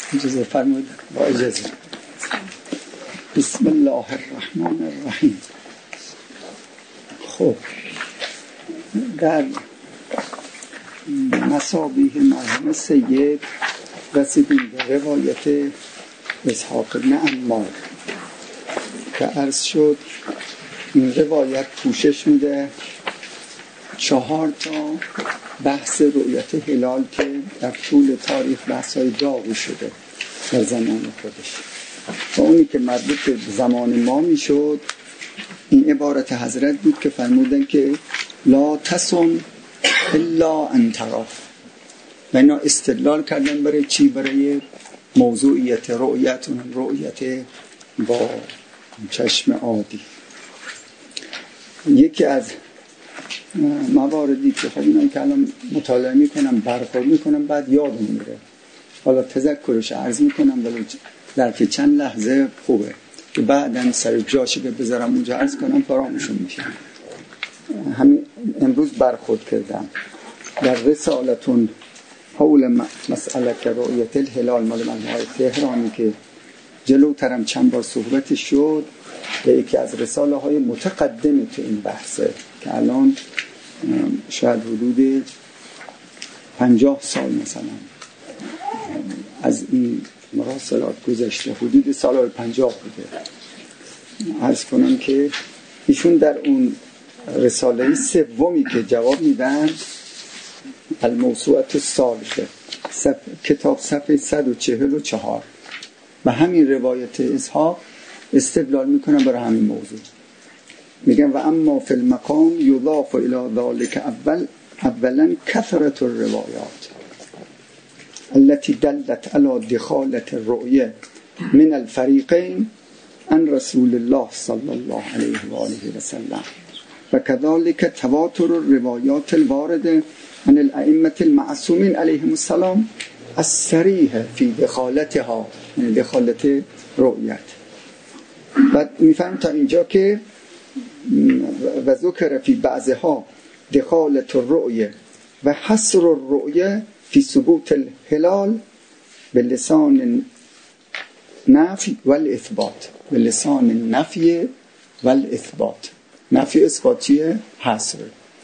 اجازه فرمایید. با اجازه. بسم الله الرحمن الرحیم. خب در مصابیح مرحوم سید رسیدیم به روایت اسحاق بن عمار که عرض شد این روایت پوشش میده 4 بحث رؤیت هلال که در طول تاریخ بحث‌های داغی شده در زمان خودش و اونی که مربوط به زمان ما میشد این عبارت حضرت بود که فرمودن که لا تصم الا ان ترى و اینا استدلال کردن برای چی؟ برای موضوعیت رؤیت با چشم عادی. یکی از مواردی که خب اینا که الان مطالعه میکنم برخورد میکنم بعد یادم میره، حالا تذکرش عرض میکنم ولی در که چند لحظه خوبه که بعداً سر جاشه که بذارم اونجا عرض کنم فراموشون میشه. همین امروز برخورد کردم در رسالتون حول مسئله رؤیت الهلال مال منهای تهرانی که جلوترم چند بار صحبتش شد به یکی از رساله های متقدم تو این بحثه که الان شاید حدود 50 سال مثلا از این مراسلات گذشته، حدود سال 50 بوده. عرض کنم که ایشون در اون رساله سومی که جواب میدن الموسوعة الثالثه کتاب صفحه 144 و همین روایت اسحاق استدلال میکنن برای همین موضوع. میگن و اما فی المقام یضاف الی ذلك اولا کثرت الروایات التي دلت على دخالة الرؤية من الفريقين عن رسول الله صلى الله عليه وآله وسلم وكذلك تواتر الروايات الواردة عن الأئمة المعصومين عليهم السلام الصريح في دخالتها، یعنی دخالت رؤیت. بعد میفهم تا اینجا که و ذکر فی بعضها دخالت الرؤیه و حصر الرؤیه فی ثبوت الهلال بلسان نفی والاثبات، بلسان نفی والاثبات. نفی اثبات چیه؟ حصر.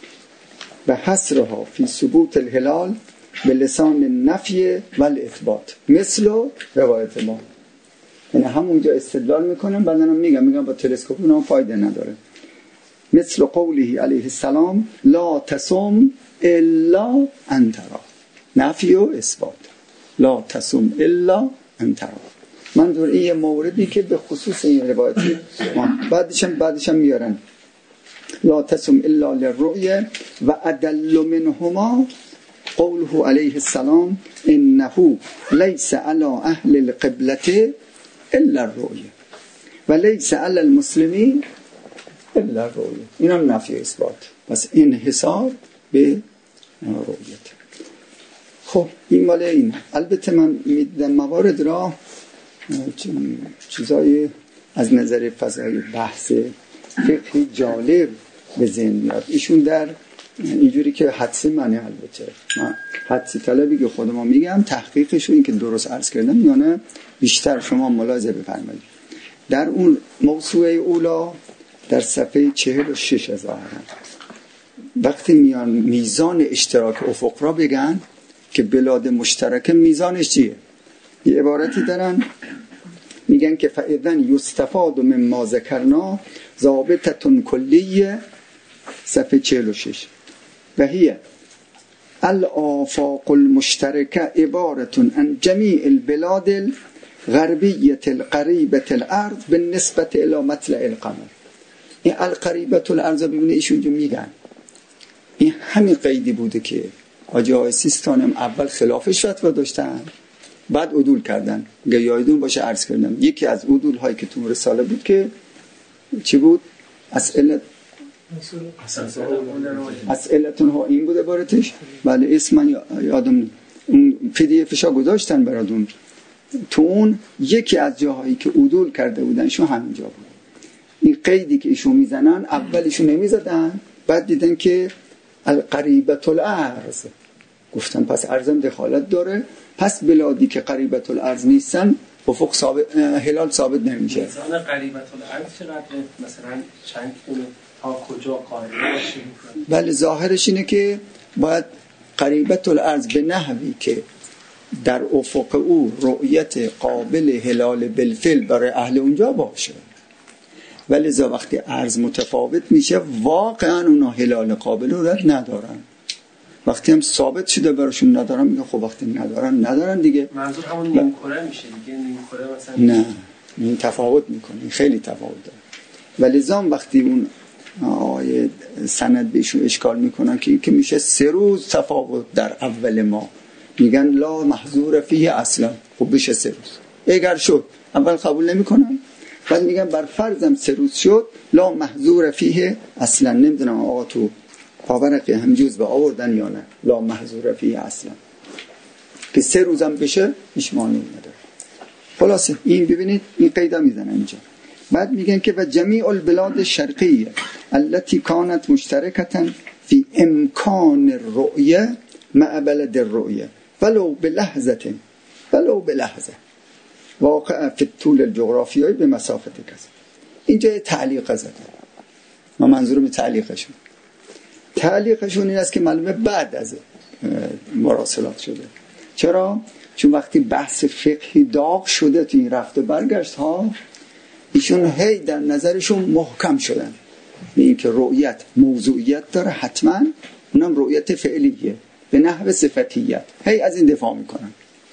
و حصرها فی ثبوت الهلال بلسان نفی والاثبات مثل روایت ما. یعنی همونجا استدلال میکنم بعدن میگم با تلسکوپ اونها فایده نداره. مثل قوله علیه السلام لا تصم الا ان ترى، نفی و اثبات. لا تصم الا ان ترى. منظور این یه موردی که به خصوص این روایتی بعدشم میارن لا تصم الا للرؤية و ادل منهما قوله علیه السلام انه ليس على اهل القبلة الا الرؤية و ليس على المسلمين الا الرؤية. این هم نفی اثبات، پس انحصار به رؤیت. خب این مال این. البته من میدم موارد را چیزای از نظر فضای بحث فقهی جالب به ذهن میاد. ایشون در اینجوری که حدسی منه، البته من حدسی طلبی که خودم میگم تحقیقش رو این که درست عرض کردم یا نه بیشتر شما ملاحظه بفرمایید. در اون موسوعه اولا در صفحه 46 از آهرم وقتی میان میزان اشتراک افق را بگن که بلاد مشترک میزانش چیه، یه عبارتی دارن میگن که فاذن یستفاد مما ذکرنا ضابطه کلیه، صفحه 46 و هی الآفاق المشترکه عبارة عن جمیع البلاد الغربیه القریبه الارض بالنسبه الى مطلع القمر. این القریبه الارض ببینید ایشون جو میگن این همین قیدی بوده که حاجی آقای سیستان هم اول خلافش فتوا داشتن بعد عدول کردن. اگه یادتون باشه عرض کردم یکی از عدول هایی که تو رساله بود که چی بود؟ اسئلتون ها این بود عبارتش. بله اسم من یادم اون پی دی افشا گذاشتن براتون. تو اون یکی از جاهایی که عدول کرده بودن شو همینجا بود. این قیدی که ایشون میزنن اولشون نمیزدن بعد دیدن که القریبة الارض، گفتن پس ارزم دخالت داره پس بلادی که قریبت الارض نیستن افق ثابت، هلال ثابت نمیشه. میزان قریبت الارض چقدر؟ مثلا چند کیلومتر تا کجا قائل باشیم؟ بله ظاهرش اینه که باید قریبت الارض به نحوی که در افق او رؤیت قابل هلال بالفعل برای اهل اونجا باشه، ولی وقتی عرض متفاوت میشه واقعا اونا هلال قابل رؤیت ندارن. وقتی هم ثابت شده براشون ندارن، میگه خب وقتی ندارن دیگه. منظور همون نیم کره میشه دیگه. نیم کره مثلا نه، این تفاوت میکنه، خیلی تفاوت داره. ولی وقتی اون آیه سند بهشون اشکال میکنن که میشه 3 روز تفاوت در اول ما، میگن لا محظور فیه اصلا. خب بشه 3 روز. اگر شد اول قبول نمیکنن، بعد میگن بر فرضم 3 روز شد لا محظور فیه اصلا. نمیدونم آقا تو پاورقی هم جز به آوردن یا نه لا محظور فیه اصلا، که 3 روزم بشه هیچ مانعی نداره. خلاصه این ببینید این قیدا میزنن اینجا. بعد میگن که و جمیع البلاد الشرقیه التي كانت مشتركة في امکان الرؤيه مع بلد الرؤيه ولو بلحظه واقع فی الطول الجغرافیایی به مسافت کذا. اینجا تعلیق زده. ما منظورم تعلیقشون این است که معلومه بعد از مراسلات شده. چرا؟ چون وقتی بحث فقهی داغ شده تو این رفت و برگشت ها، ایشون هی در نظرشون محکم شدن به این که رؤیت موضوعیت داره حتما، اونم رؤیت فعلیه به نحو صفتیت، هی از این دفاع میکنن.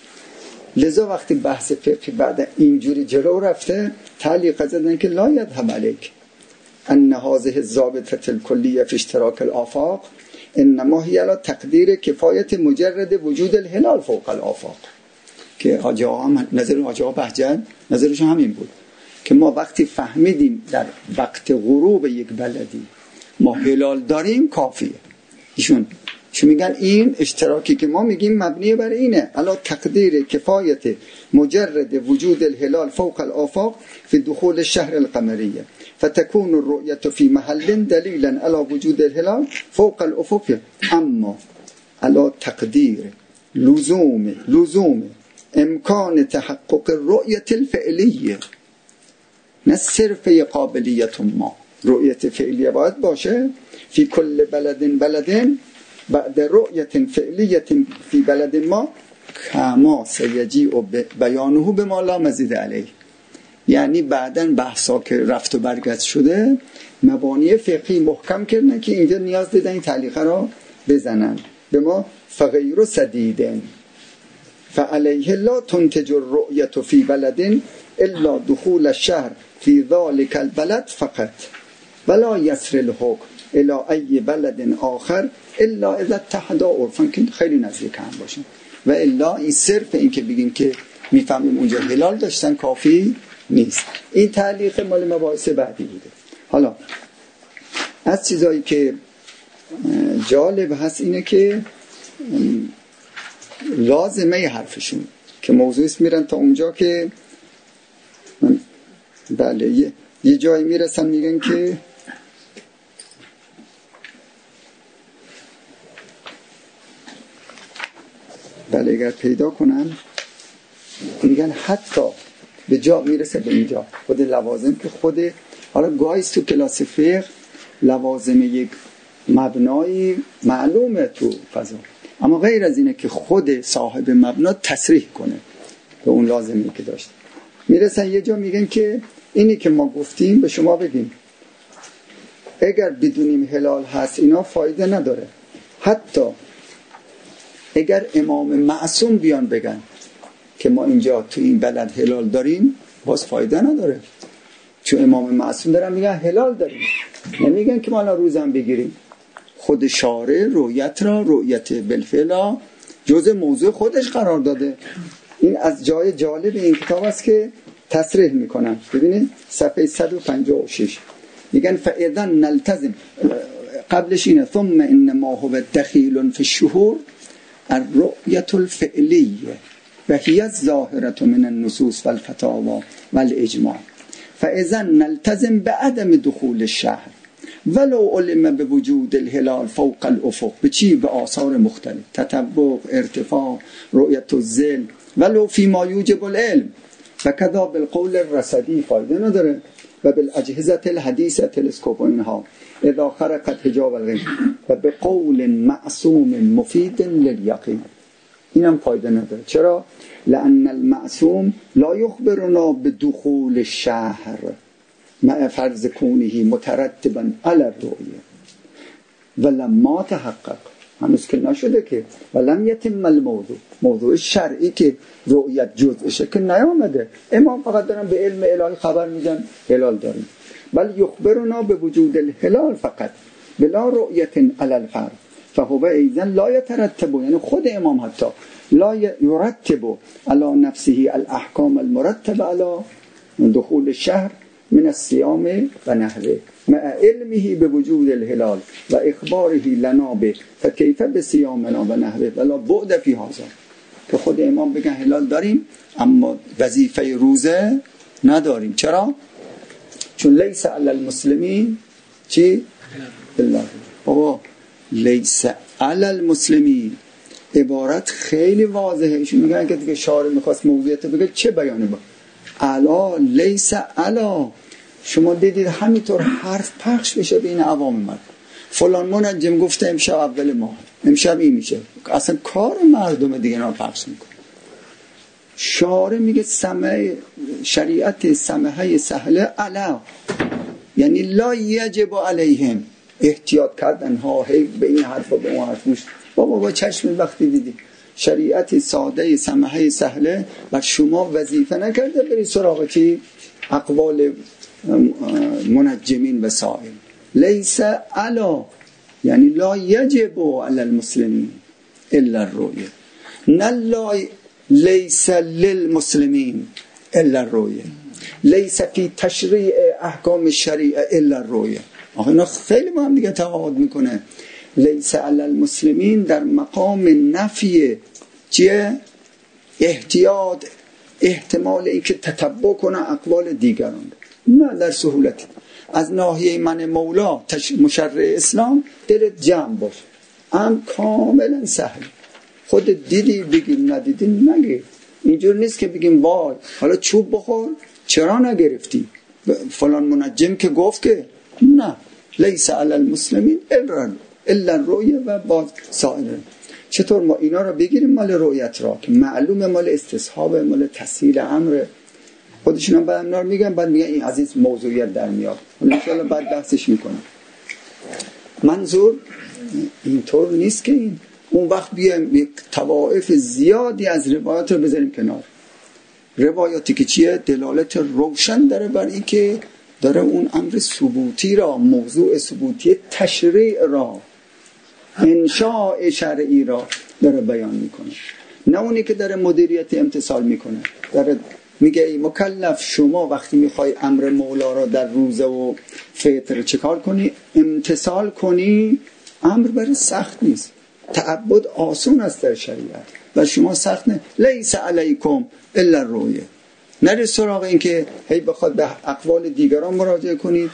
لذا وقتی بحث فقهی بعد اینجوری جلو رفته، تعلیق زدن که لا یذهب علیک ان هذه الضابطه الکلیه فی اشتراک الآفاق انما هی علی تقدیر کفایت مجرد وجود الهلال فوق الآفاق. که نظر حاجی آقا بهجت نظرشون همین بود که ما وقتی فهمیدیم در وقت غروب یک بلدی ما هلال داریم کافیه. ایشون میگن این اشتراکی که ما میگیم مبنی بر اینه علا تقدیر کفایت مجرد وجود الهلال فوق الآفاق فی دخول الشهر القمریه فتكون الرؤية في محل دلیلا علی وجود الهلال فوق الافق، اما علی تقدیر لزوم امکان تحقق الرؤية الفعلیه، نه صرف قابلیت ما. رؤیت فعلیه باید باشه فی کل بلد بعد رؤیت فعلیت فی بلد ما کما سیجیء بیانه به ما لا مزید علیه. یعنی بعدن بحثا که رفت و برگشت شده مبانی فقهی محکم کردن که اینجا نیاز دیدن این تعلیقه را بزنن به ما فغیر سدیدن فعلیه لا تنتج الرؤیت فی بلد الا دخول الشهر فی ذلك البلد فقط ولا یسر الحکم الى ای بلد آخر الا اذا اتحد عرفا، که خیلی نزدیک هم باشن. و الا این صرف این که بگیم که میفهمیم اونجا هلال داشتن کافی نیست. این تعلیق مال مباحث بعدی بوده. حالا از چیزایی که جالب هست اینه که لازمه حرفشون که موضوعیست میرن تا اونجا که بله یه جایی میرسن میگن که بله اگر پیدا کنن میگن حتی به جا میرسه به اینجا خود لوازم که خود حالا گاهیست تو کلاس فقه لوازم یک مبنایی معلومه تو فضا، اما غیر از اینه که خود صاحب مبنا تصریح کنه به اون لازمی که داشت. میرسن یه جا میگن که اینی که ما گفتیم به شما بگیم اگر بدونیم هلال هست اینا فایده نداره. حتی اگر امام معصوم بیان بگن که ما اینجا تو این بلد هلال داریم باز فایده نداره، چون امام معصوم دارن میگن هلال داریم، نمیگن که ما الان روزم بگیریم. خود شارع رؤیت را رؤیت بالفعل جزء موضوع خودش قرار داده. این از جای جالب این کتاب است که تصریح میکنن. ببینید صفحه 156 میگن فاذا نلتزم، قبلش اینه ثم انما هو دخیل فی الشهور الرؤیة الفعلیه و هی الظاهرة من النصوص والفتاوی والاجماع فاذا نلتزم بعدم دخول الشهر ولو علم به وجود الهلال فوق الافق، به چی؟ به آثار مختلف، تطبق، ارتفاع، رؤیت الظل، ولو فی ما یوجب العلم و کذا بالقول الرصدی، فایده نداره، و بالاجهزه الحدیثه، تلسکوپ و اینها، اذا خرقت حجاب الغیب و به قول معصوم مفید للیقین، اینم فایده نداره. چرا؟ لأن المعصوم لا یخبرنا بدخول الشهر مع فرض کونه مترتبا علی الرؤیه ولما تحقق، هنوز که نشده که، ولم یتم الموضوع، موضوع شرعی که رؤیت جزءشه که نیامده. امام فقط دارن به علم الهی خبر میدن هلال داریم، بل یخبرنا به وجود الهلال فقط بلا رؤیت علی الفرض فهو ایضا لا یترتب، یعنی خود امام حتی لا یرتب علی نفسه الاحکام المرتب علی دخول الشهر من الصيام و نحوه مع علمه به وجود الهلال و اخباره لنا به فکیف بصيامنا و نحوه ولا بعد فی هذا، که خود امام بگن هلال داریم اما وظیفه روزه نداریم. چرا؟ چون لیس علی المسلمین چی؟ الله. بابا لیس علی المسلمین عبارت خیلی واضحه. ایشون میگن که دیگه شارع میخواست موضوعیت بگه چه بیانی با علا لیس علا. شما دیدید همینطور حرف پخش بشه بین عوام مردم، فلان منجم گفته امشب اول ماه، امشب این میشه، اصلا کار مردم دیگه نا پخش میکنه. شارع میگه سمع شریعت سمحه سهله علا، یعنی لا یجب علیهم، احتیاط کردن ها هی به این حرف و به اون حرف گوش. بابا با چشم وقتی دیدی شریعت ساده سمحه سهله بر شما وظیفه نکرده بری سراغ چی؟ اقوال منجمین و سائل. لیس علا یعنی لا یجب علی المسلمین الا الرؤیه، نه لا لیس للمسلمین الا الرؤیه، لیس فی تشریع احکام الشریعه الا الرؤیه. آخه اینا خیلی با هم دیگه تفاوت میکنه. لیس علی المسلمین در مقام نفی چیه؟ احتیاط، احتمال اینکه تتبع کنه اقوال دیگران، نه در سهولت. از ناحیه من مولا مشرع اسلام دلت جمع باش، هم کاملا سهل. خود دیدی بگیم، ندیدی نگیر. اینجور نیست که بگیم وای حالا چوب بخور چرا نگرفتی، فلان منجم که گفت که نه. لیس علی المسلمین الا الرؤیه و باز سائره. چطور ما اینا رو بگیریم مال رؤیت را که معلومه مال استصحاب، مال تسهیل امر. خودشون هم بعد اینا رو میگن، بعد میگن این عزیز موضوعیت در میاد، ان شاء الله بعد بحثش میکنم. منظور اینطور نیست که این اون وقت بیایم یک طوائف زیادی از روایات رو بذاریم کنار. روایاتی که چیه؟ دلالت روشن داره بر این که داره اون امر ثبوتی را، موضوع ثبوتی تشریع را، انشاء شرعی را داره بیان میکنه، نه اونی که داره مدیریت امتصال میکنه. داره میگه ای مکلف شما وقتی میخوای امر مولا را در روزه و فطر چکار کنی؟ امتصال کنی. امر برای سخت نیست، تعبد آسون است در شریعت و شما سخت نه. لیس علیکم الا الرؤیه. نری سراغ این که هی بخواد به اقوال دیگران مراجعه کنید،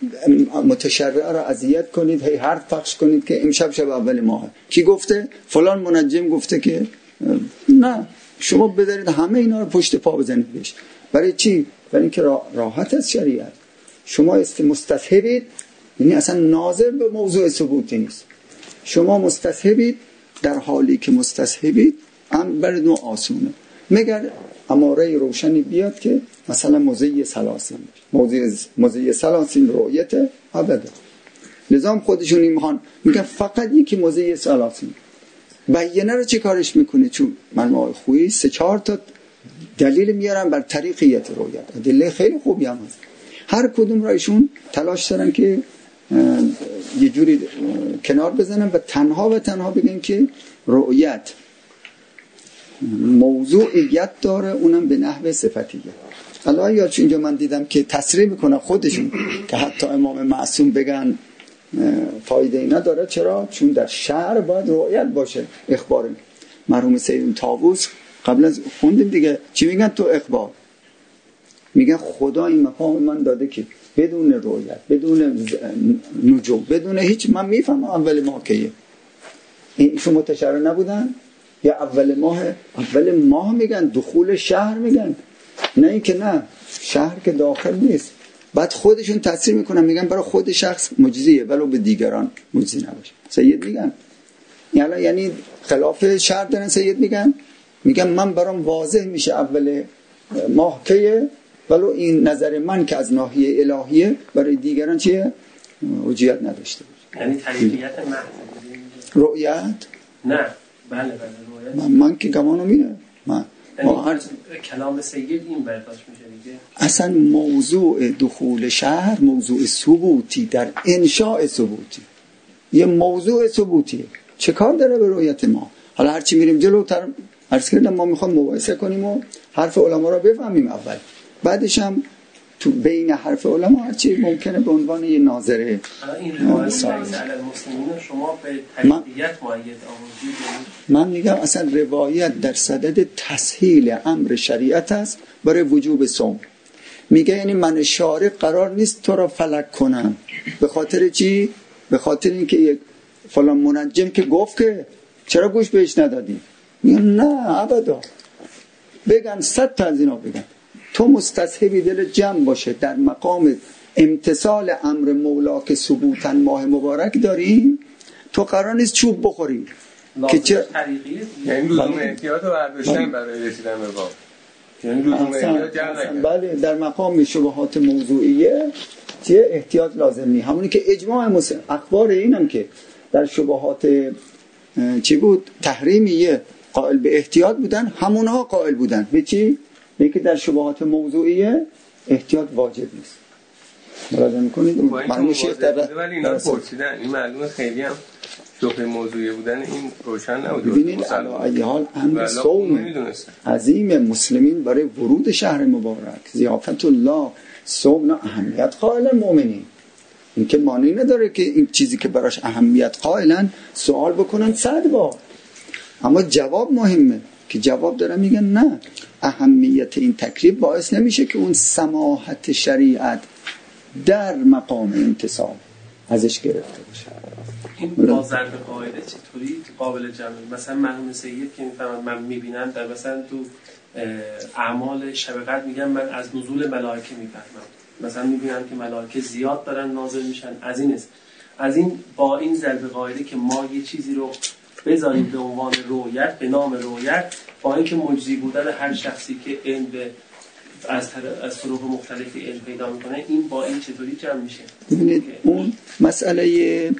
متشرع را اذیت کنید، هی حرف پخش کنید که امشب شب اول ماه. کی گفته؟ فلان منجم گفته که نه. شما بذارید همه اینا رو پشت پا بزنید بهش. برای چی؟ برای اینکه راحت از شریعت. شما مستصحبید، یعنی اصلا ناظر به موضوع ثبوتی نیست. شما مستصحبید، در حالی که مستصحبید برای نوع آسونه. مگر اماره روشنی بیاد که مثلا موضوع سلاسین، موضوع سلاسین رؤیت ابدا. نظام خودشون میگن فقط یکی موضوع سلاسین. بیانه رو چه کارش میکنه؟ چون من خویی 3-4 تا دلیل میارن بر طریقیت رؤیت، دلیل خیلی خوبی هم هست. هر کدوم را ایشون تلاش دارن که یه جوری کنار بزنن و تنها بگن که رؤیت موضوعیت داره، اونم به نحو صفتیه. الان یا چون اینجا من دیدم که تصریح میکنن خودشون که حتی امام معصوم بگن فایده نداره. چرا؟ چون در شعر باید رؤیت باشه. اخبار مرحوم سید طاووس قبل از خوندیم دیگه چی میگن تو اخبار؟ میگن خدا این مقام من داده که بدون رؤیت، بدون نجوم، بدون هیچ، من میفهمم اول ماه کیه. ایشون متشرع نبودن؟ یا اول ماه میگن، دخول شهر میگن، نه این که نه شهر که داخل نیست. بعد خودشون تفسیر میکنن میگن برای خود شخص مجزیه ولو به دیگران مجزی نباشه. سید میگن یعنی خلاف شهر دارن. سید میگن من برام واضح میشه اول ماه کیه ولو این نظر من که از ناحیه الهیه برای دیگران چیه؟ حجیت نداشته باشه. یعنی طریقیت رؤیت؟ نه بله رؤیت من که گمانو میره. کلام سید این برداشت میشه دیگه. اصلا موضوع دخول شهر موضوع ثبوتی در انشاء ثبوتی، یه موضوع ثبوتیه. چه کار داره به رؤیت ما؟ حالا هرچی میریم جلوتر عرض کردم ما میخوام مباحثه کنیم و حرف علما رو بفهمیم اول، بعدش هم تو بین حرف علما هرچی ممکنه به عنوان یه ناظره. این روایت علی المسلمین شما به تجدیدیت مؤید آموزید؟ من میگم اصلا روایت در صدد تسهیل امر شریعت است برای وجوب صوم. میگه یعنی من شارع قرار نیست تو را فلک کنم. به خاطر چی؟ به خاطر اینکه یک فلان منجم که گفت که چرا گوش بهش ندادی؟ میگم نه ابدا. بگن 100 تا از اینا بگن. تو مستصحبی دل جمع باشه در مقام امتثال امر مولا که ثبوتاً ماه مبارک داریم، تو قرار نیست چوب بخوری که چه یعنی لزوم احتیاط رو برداشتن برای رسیدن به باب، یعنی لزوم احتیاط جمع نکرد. بله در مقام شبهات موضوعیه چیه احتیاط لازم نیست. همونی که اجماع مسلم اخبار اینم که در شبهات چی بود تحریمیه قائل به احتیاط بودن، همونها قائل بودن به چی؟ به که در شبهات موضوعیه احتیاط واجب نیست. مراجعه میکنید معلومه شیخ ولی اینا پرسیدن این معلومه خیلی هم شبهه موضوعی بودن این روشن نبود. ببینید علی ای حال امر صوم عظیم مسلمین برای ورود شهر مبارک ضیافت الله صوم اهمیت قائل مؤمنین. این که معنی نداره که این چیزی که براش اهمیت قائلن سوال بکنن 100 بار، اما جواب مهمه که جواب دارن میگن نه اهمیت این تکلیف باعث نمیشه که اون سماحت شریعت در مقام انتصاب ازش گرفته باشه. این با ضرب قاعده چطوری قابل جمع؟ مثلا مرحوم سید که میفهمن من میبینم در مثلا تو اعمال شب قدر میگن من از نزول ملائکه میفهمم، مثلا میبینم که ملائکه زیاد دارن نازل میشن. از این است از این با این ضرب قاعده که ما یه چیزی رو بذاریم به عنوان رؤیت به نام رؤیت، با اینکه مجزی بودن هر شخصی که علم از طرق مختلفی علم پیدا میکنه، این با این چطوری جمع میشه؟ ببینید اون مسئله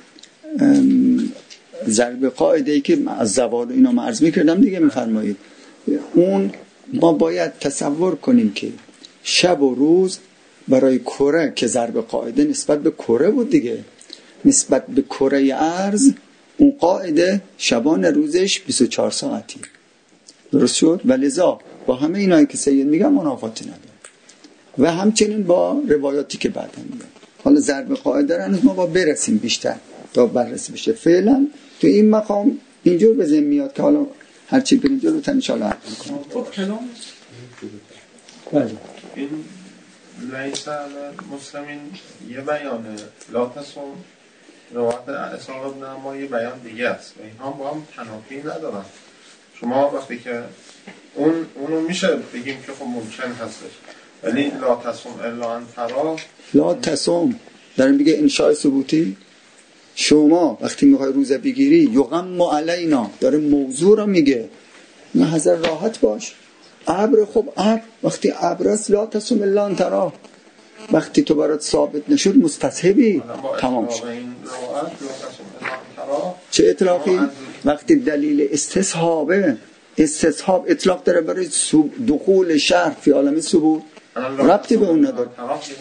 ضرب قاعده‌ای که از زوال اینا عرض میکردم دیگه میفرمایید، اون ما باید تصور کنیم که شب و روز برای کره که ضرب قاعده نسبت به کره بود دیگه، نسبت به کره ارض اون قاعده شبان روزش 24 ساعتی درست شد و لذا با همه اینایی که سید میگم منافاتی نداره و همچنین با روایاتی که بعدا میگم. حالا ضرب قاعده رو ما با برسیم بیشتر تا بررسی بشه. فعلا تو این مقام اینجور به ذهن میاد که حالا هرچی بریم جلوتر ان شاء الله حل می‌کنیم. خب کلام بله این لیس مسلمین یه بیانه لا تصوم روایت اسحاق ابن اما یه بیان دیگه است و اینها با هم تنافی ندارن. شما وقتی که اونو میشه بگیم که خب ممکن هستش، ولی لا تصوم الا ان ترا، لا تصوم دارم میگه انشاء ثبوتی. شما وقتی میخوای روزه بگیری یغم علینا داره موضوع رو میگه، نه حذر راحت باش. ابر خب ابر وقتی ابر است لا تصوم الا ان ترا، وقتی تو برات ثابت نشد مستصحبی تمام شد. چه اطلاقی؟ وقتی دلیل استصحاب اطلاق داره برای دخول شهر فی عالم ثبوت، ربطی به اون نداره.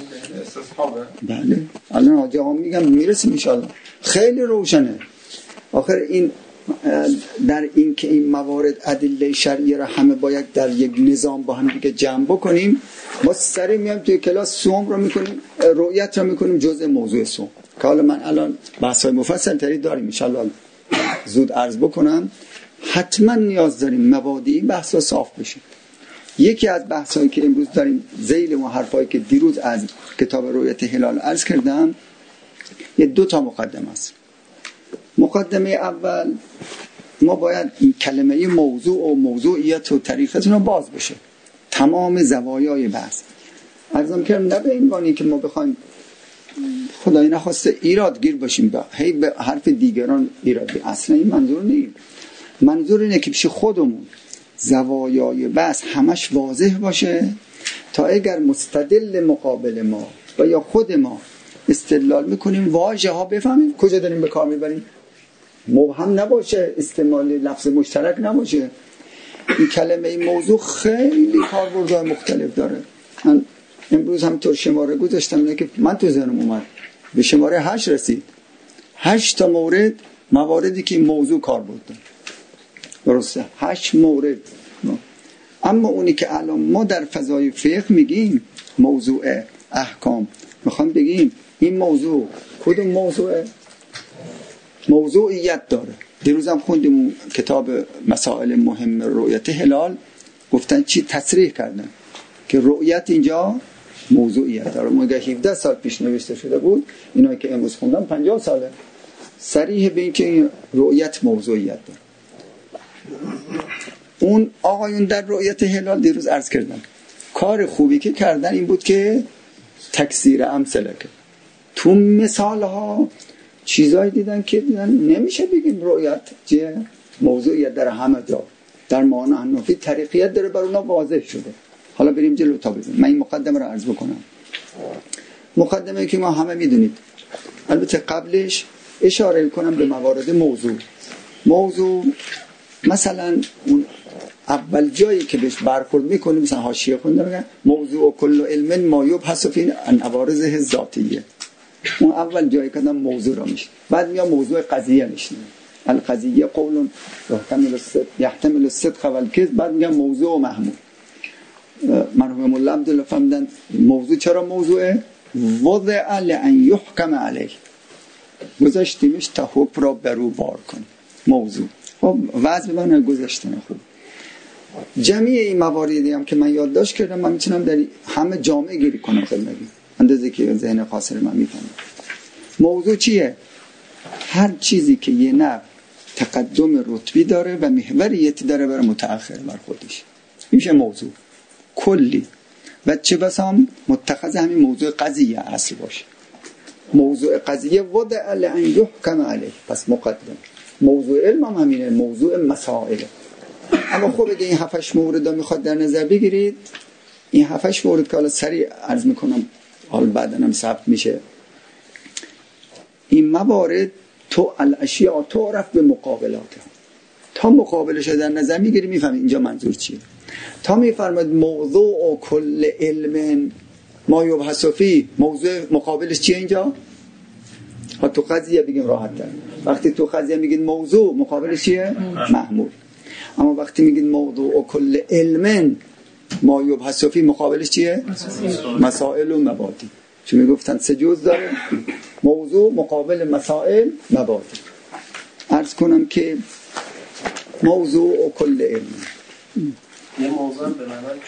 بله الان حاجی آقا میگم میرسیم ان شاء الله. خیلی روشنه. آخر این در این که این موارد ادله شرعی را همه باید در یک نظام با هم دیگه جمع بکنیم. ما سری میام توی کلاس صوم رو میکنیم، رؤیت رو میکنیم جزء موضوع صوم که حالا من الان بحث‌های مفصل تری داریم ان شاء الله زود عرض بکنم. حتما نیاز داریم مبادی این بحثا صاف بشه. یکی از بحثایی که امروز داریم ذیل و حرفایی که دیروز از کتاب رؤیت هلال عرض کردم، یه 2 تا مقدمه است. مقدمه اول، ما باید این کلمه موضوع و موضوعیت و طریقتون رو باز بشه، تمام زوایای بحث. عرضم کردم نه به این معنی که ما بخوایم خدای نخواسته ایرادگیر باشیم، هی به حرف دیگران ایراد بگیریم. اصلا این منظور نیست. منظور اینه که پیش خودمون زوایای بحث همش واضح باشه تا اگر مستدل مقابل ما و یا خود ما استدلال میکنیم واژه ها بفهمیم کجا داریم به کار میبریم، مبهم نباشه، استعمال لفظ مشترک نباشه. این کلمه موضوع خیلی کاربردهای مختلف داره. من امروز همینطور شماره گذاشتم، اینه که من تو ذهنم اومد به شماره 8 رسید. 8 تا مورد، مواردی که این موضوع کاربرد داره. درسته، 8 مورد. اما اونی که الان ما در فضای فقه میگیم موضوع احکام، میخوام بگیم این موضوع کدوم موضوعه؟ موضوعیت داره. دیروزم خوندیم کتاب مسائل مهم رؤیت هلال، گفتن چی تصریح کردن که رؤیت اینجا موضوعیت داره. مگه 17 سال پیش نوشته شده بود، اینایی که امروز خوندم 50 ساله، صریح به این که رؤیت موضوعیت داره. اون آقایون در رؤیت هلال دیروز عرض کردن کار خوبی که کردن این بود که تکثیر امثله کرد. تو مثال ها چیزایی دیدن که دیدن نمیشه بگیم رؤیت چیه؟ موضوعیت در همه جا. در معانی حنفی طریقیت داره، بر اونا واضح شده. حالا بریم جلو تا ببینیم. من این مقدمه رو عرض بکنم. مقدمه که ما همه میدونید. البته قبلش اشاره کنم به موارد موضوع مثلا اون اول جایی که بهش برخورد میکنیم، مثلا حاشیه خونده میگن موضوع کل علم ما یبحث فی عوارضه ذاتیه. اون اول جایی که موضوع را میشه، بعد میاد موضوع قضیه میشه. القضیه قول یحتمل الصدق و الکذب. بعد میگن موضوع و محمول. مرحوم مولا عبدالله فهمیدن موضوع چرا موضوعه؟ وضع لأن یحکم علیه، گذاشتیمش تا حکم را برو بار کنه. موضوع خب وضع ببینه گذاشتن. خوب جمعی این مواردی هم که من یادداشت کردم من میتونم در همه جامعه گیری کنم خدمتتون، اندازه که ذهن قاصر من میفهمه. موضوع چیه؟ هر چیزی که یه نوع تقدم رتبی داره و محوریتی داره برای متأخر بر خودش میشه موضوع کلی. و چه بسا هم متخذ همین موضوع قضیه اصل باشه. موضوع قضیه وضع لأن یحکم علیه، پس مقدم. موضوع علم هم همینه، موضوع مسائل. اما خب اگه این 7-8 مورد رو میخواد در نظر بگیرید، این 7-8 مورد که حالا سریع عرض میکنم، حالا بعدن هم ثبت میشه. این موارد تو الاشیاء تعرف به مقابلاته، تا مقابلش در نظر میگیری میفهمی اینجا منظور چیه. تا میفرماید موضوع و کل علم ما یبحث فی، موضوع مقابلش چیه اینجا؟ ها تو قضیه بگیم راحت تر. وقتی تو قضیه میگید موضوع، مقابلش چیه؟ محمول. اما وقتی میگید موضوع و کل علم ما یبحث فی، مقابلش چیه؟ مسائل و مبادی. چون میگفتن 3 جزء داره، موضوع مقابل مسائل مبادی. عرض کنم که موضوع و کل علم، یه موضوع به معنای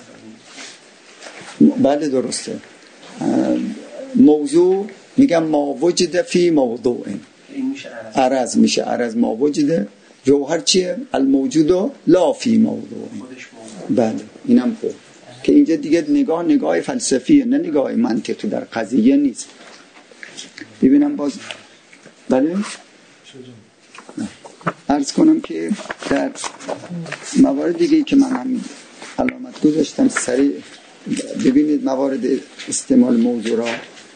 جوهر. بله درسته. موضوع میگم ما وجد فی موضوع، این میشه عرض. میشه عرض ما وجده. جوهر چیه؟ الموجود لا فی موضوع. بله اینم خوب که اینجا دیگه نگاه فلسفیه، نه نگاه منطقی در قضیه نیست. ببینم باز. بله عرض کنم که در موارد دیگه که من هم علامت گذاشتم سریع ببینید موارد استعمال موضوع را.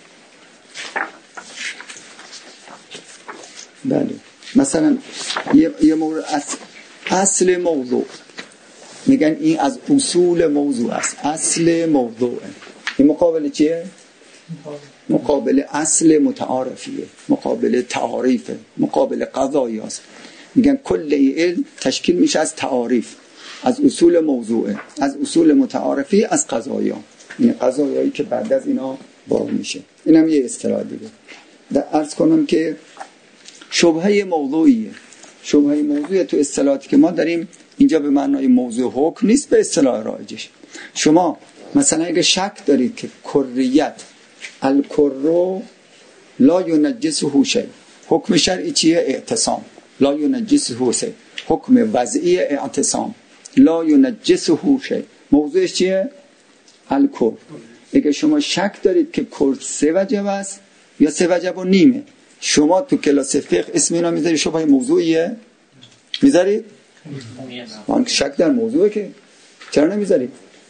بله مثلا یه مورد اصل موضوع میگن این از اصول موضوع است، اصل موضوعه. این مقابل چیه؟ مقابل اصل متعارفیه، مقابل تعاریفه، مقابل قضایی است. میگن کل علم تشکیل میشه از تعاریف، از اصول موضوعه، از اصول متعارفی، از قضایی. این قضایایی که بعد از اینا باب میشه. اینم یه اصطلاح دیگه. عرض کنم که شبهه موضوعیه. شبهه موضوعیه تو اصطلاحاتی که ما داریم اینجا به معنای موضوع حکم نیست به اصطلاح رایجش. شما مثلا اگه شک دارید که کریت الکرو لا ینجسه شیء، حکم شرعی چیه؟ اعتصام. لا ینجسه شیء. حکم وضعی اعتصام. لا ینجسه شیء. موضوعش چیه؟ الکر. اگه شما شک دارید که کر 3 وجب است یا 3 وجب و نیمه، شما تو کلاس فقه اسم اینا میذارید شبهه موضوعیه؟ میذارید؟ من شک در موضوعه که چرا نمیذارید؟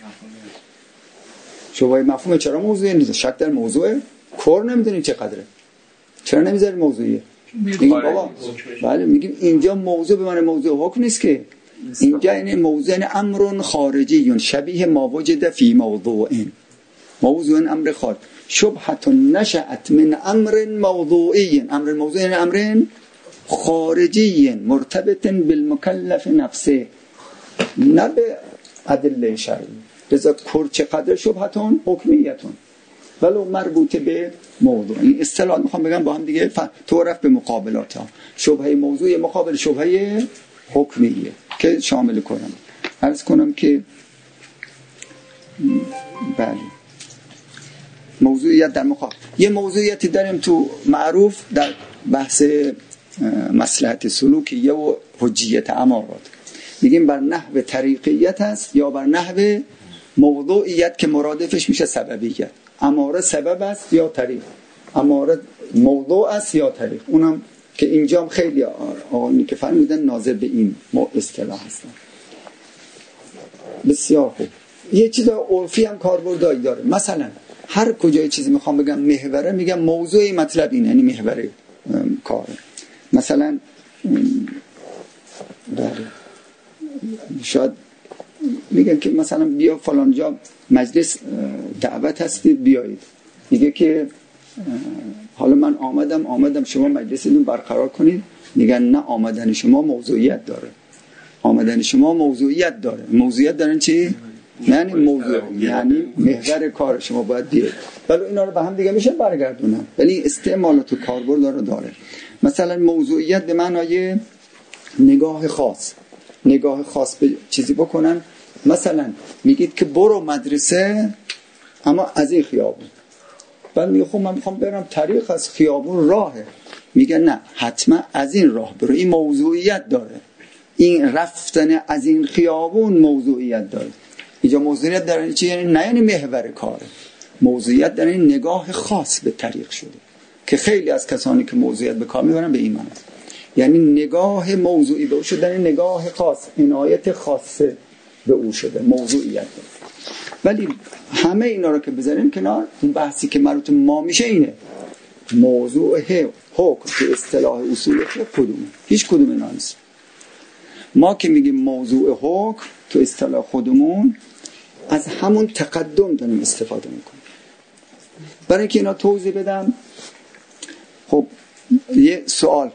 شبهه مفهومه چرا موضوعیه نیست؟ شک در موضوعه؟ کر نمیدونید چقدره، چرا نمیذارید موضوعیه؟ میگیم بابا بله، میگیم اینجا موضوع به معنی موضوع حکم نیست که، اینجا یعنی موضوع یعنی امر خارجی شبیه ما وجد فی موضوع، موضوع امر خارج. شبهه نشأت من امر موضوعی، امر موضوع یعنی امر خارجی مرتبط بالمکلف نفسه، نه به ادله شرعی. لذا کر چقدر شبهتون حکمیتون ولو مربوط به موضوع. این اصطلاح میخوام بگم با هم دیگه تعرف به مقابلات ها. شبهه موضوع مقابل شبهه حکمیه که شامل کنم. عرض کنم که بله موضوعیت در مقابل یه موضوعیتی داریم تو معروف در بحث مصلحت سلوکیه و حجیت امارات، میگیم بر نحو طریقیت هست یا بر نحو موضوعیت که مرادفش میشه سببیت. اماره سبب است یا طریق، اماره موضوع است یا طریق. اونم که اینجا هم خیلی آقایی که فرمودن ناظر به این اصطلاح هستن. بسیار خوب. یه چیز عرفی هم کاربردی داره. مثلا هر کجای چیزی میخوام بگم محوره، میگم موضوعی مطلب اینه، یعنی محور کاره. مثلا شاید میگن که مثلا بیا فلان جا مجلس دعوت هستید بیایید، میگه که حالا من آمدم شما مجلستون برقرار کنید، میگن نه آمدن شما موضوعیت داره، آمدن شما موضوعیت داره. موضوعیت دارن چی؟ یعنی موضوع، یعنی محور کار شما باید بیاید. ولی اینا رو به هم دیگه میشه برگردونن، ولی استعمالات و کاربرد داره. مثلا موضوعیت به معنای نگاه خاص به چیزی بکنن. مثلا میگید که برو مدرسه اما از این خیابون، بعد میگه خب من میخوام برم طریق از خیابون راهه، میگه نه حتما از این راه برو. این موضوعیت داره، این رفتن از این خیابون موضوعیت داره. اینجا موضوعیت داره چی؟ یعنی نه یعنی محور کاره، موضوعیت داره این نگاه خاص به طریق شده که خیلی از کسانی که موضوعیت به کار میبرن به این معنی، یعنی نگاه موضوعی به او شده، نگاه خاص، عنایت خاصه به او شده، موضوعیت داره. ولی همه اینا رو که بذاریم کنار، اون بحثی که مربوط ما میشه اینه، موضوع حکم که اصطلاح اصول کدومه؟ هیچ کدوم اینا نیست. ما که میگیم موضوع حکم تو اصطلاح خودمون از همون تقدم داریم استفاده میکنیم. برای اینکه اینا توضیح بدم، خب یه سوال،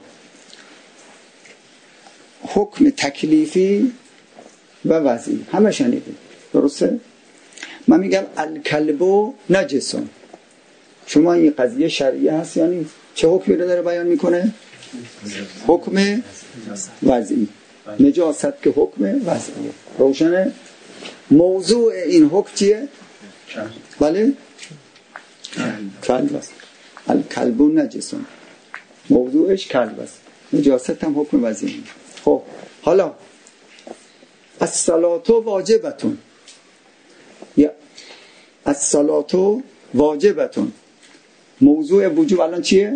حکم تکلیفی و وضعی همه شنیدید درسته؟ من میگم الکلب نجسون، شما این قضیه شرعیه هست یعنی چه حکمی رو داره بیان میکنه؟ حکم وضعی، نجاست که حکم وضعیه. روشنه؟ موضوع این حکم چیه؟ بله؟ کلب است. الکلب نجسون، موضوعش کلب است، نجاست هم حکم وضعی. خب حالا الصلاة واجبتون، یا الصلاة واجبتون، موضوع وجوب الان چیه؟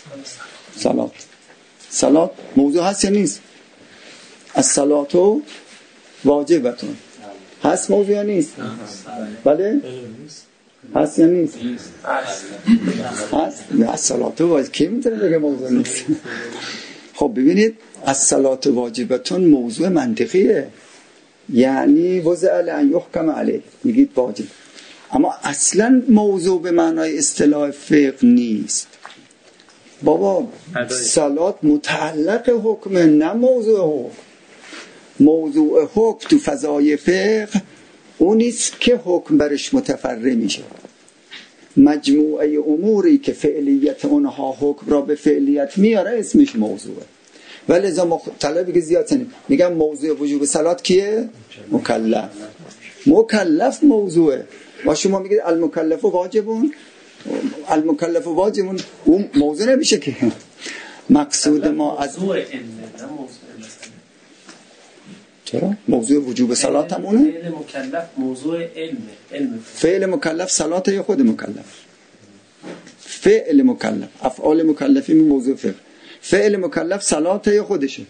صلات موضوع هست یا نیست؟ الصلاة واجبتون هست موضوع یا نیست؟ بله؟ هست یا نیست؟ هست؟ الصلاة واجب کی میتونه بگه موضوع نیست؟ خب ببینید الصلاة واجبتون موضوع منطقیه، یعنی وضع لأن یحکم علیه، میگید واجب، اما اصلا موضوع به معنای اصطلاح فقه نیست. بابا صلات متعلق حکم، نه موضوع حکم. موضوع حکم تو فضای فقه اونیست که حکم برش متفرع میشه. مجموعه اموری که فعلیت اونها حکم را به فعلیت میاره اسمش موضوعه. ولی لذا طلبی که زیاد سنیم میگم موضوع وجوب صلات کیه؟ مکلف موضوعه. و شما میگید المکلف واجبون، المکلف واجبون، اون موضوع نمیشه که. مقصود ما از چرا؟ موضوع وجوب صلات هم اونه؟ فعل مکلف موضوع علم. فعل مکلف صلات یا خود مکلف؟ فعل مکلف، افعال مکلفی موضوع فعل. فعل مکلف صلات یا خودشه؟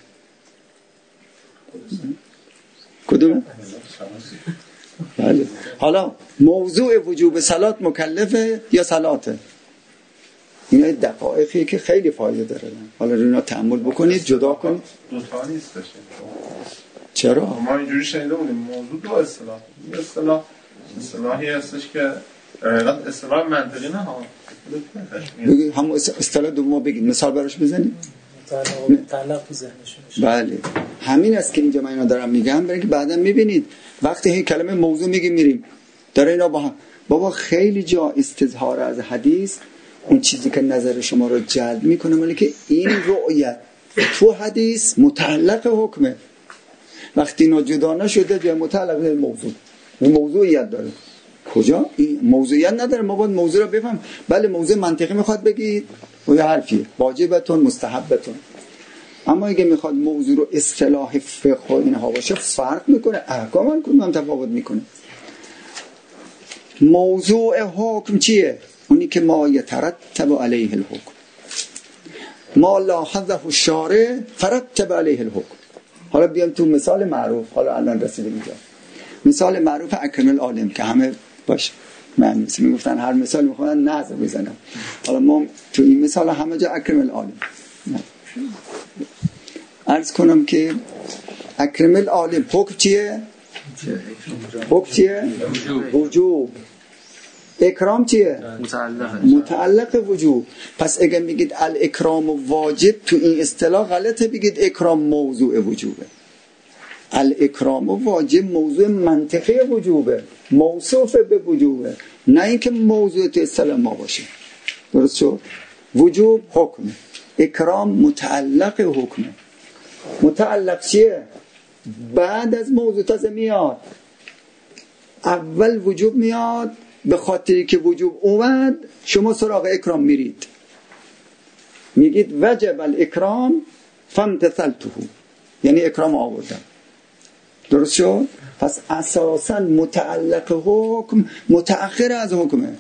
کدوم؟ بله. حالا موضوع وجوب صلات مکلفه یا صلاته؟ اینا دقایقی که خیلی فایده داره. حالا رونا تأمل بکنید، جدا کنید. دوتا نیستش. چرا؟ ما اینجوری شنیده بودیم موضوع دو اصطلاح اصطلاحی هستش که اصطلاح منطقی نه ها. بگید همون اصطلاح دوم بگید، مثال براش بزنید. متعلق تو ذهنشون. بله همین است که اینجا من اینا دارم میگم، برای که بعدا میبینید وقتی این کلمه موضوع میریم داره اینا با هم. بابا خیلی جا استظهار از حدیث اون چیزی که نظر شما رو جلب میکنه، ولی که این رؤیت تو حدیث متعلق حکمه. وقتی اینا جدا نشده جای متعلق به موضوع، موضوعیت داره. کجا؟ این موضوعیت نداره. ما باید موضوع رو بفهم. بله موضوع منطقی میخواد بگید و یه حرفیه واجبتون مستحبتون، اما اگه میخواد موضوع رو اصطلاح فقه و اینها باشه فرق میکنه، احکام هم تفاوت میکنه. موضوع حکم چیه؟ اونی که ما یترتب علیه الحکم، ما لاحظه الشارع فرتب علیه الحکم. حالا بیام تو مثال معروف، حالا الان رسیدیم اینجا. مثال معروف اکرم العالم که همه باشه، من میگفتن هر مثال میخوان نظر بزنم. حالا ما تو این مثال همه جا اکرم العالم. عرض کنم که اکرم العالم حکم چیه؟ حکم چیه؟ وجوب. اکرام چیه؟ متعلق وجوب. پس اگه میگید الاکرام واجب تو این اصطلاح غلطه، بگید اکرام موضوع وجوبه. الاکرام واجب موضوع منطقی وجوبه، موصوف به وجوبه، نه اینکه موضوع تو اصطلاح ما باشه. درست شد؟ وجوب حکم، اکرام متعلق حکمه. متعلق چیه؟ بعد از موضوع تازه میاد. اول وجوب میاد، به خاطری که وجوب اومد شما سراغ اکرام میرید، میگید وجب الاکرام فامتثلته، یعنی اکرام آوردم. درست شد؟ پس اساسا متعلق حکم متأخر از حکمه.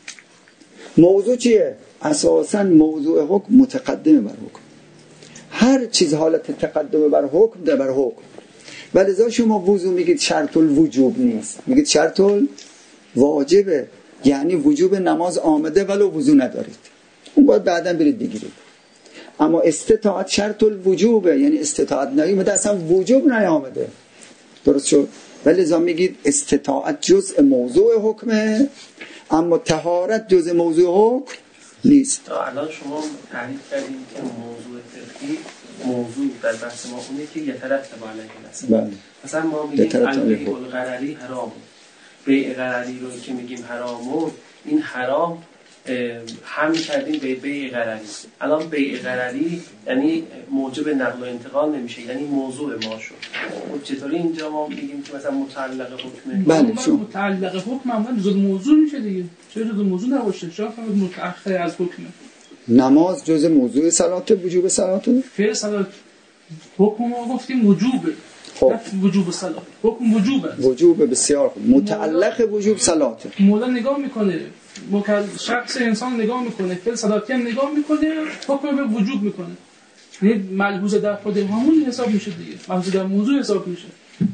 موضوع چیه؟ اساسا موضوع حکم متقدم بر حکم. هر چیز حالت تقدم بر حکم ده بر حکم. ولذا شما وضو میگید شرط الوجوب نیست، میگید شرط الواجبه، یعنی وجوب نماز آمده ولو وضو ندارید، اون باید بعدا برید بگیرید. اما استطاعت شرط الوجوبه، یعنی استطاعت نیامده، اصلا وجوب نیامده. درست شد؟ ولذا میگید استطاعت جزء موضوع حکمه، اما طهارت جزء موضوع حکم نیست. الان شما تعریف کردیم که موضوع فقهی موضوع در بحث ما اونه که یترتب علیه الحکم. بله. مثلا ما میگیم البیع الغرری حرام، بیع غرری رو که میگیم حرامون، این حرام هم کردیم به بیع غرری. الان بیع غرری یعنی موجب نقل و انتقال نمیشه، یعنی موضوع ما شد. چطوری اینجا ما میگیم که مثلا متعلق حکمه؟ بله شو متعلق حکم هم جز موضوع میشه دیگه. چرا جز موضوع نباشه؟ چرا فقط متأخر از حکمه؟ نماز جز موضوع صلات، وجوب صلات. فعل صلات حکم ما گفتیم وجوبه. خب وجوب صلات حکم وجوبه. وجوب بسیار خوب. متعلق وجوب صلاته. مولا نگاه میکنه، شخص انسان نگاه میکنه، فعل صلاتی هم نگاه میکنه، حکم به وجوب میکنه. یعنی ملحوظ در خود همون حساب میشه دیگه، ملحوظ در موضوع حساب میشه.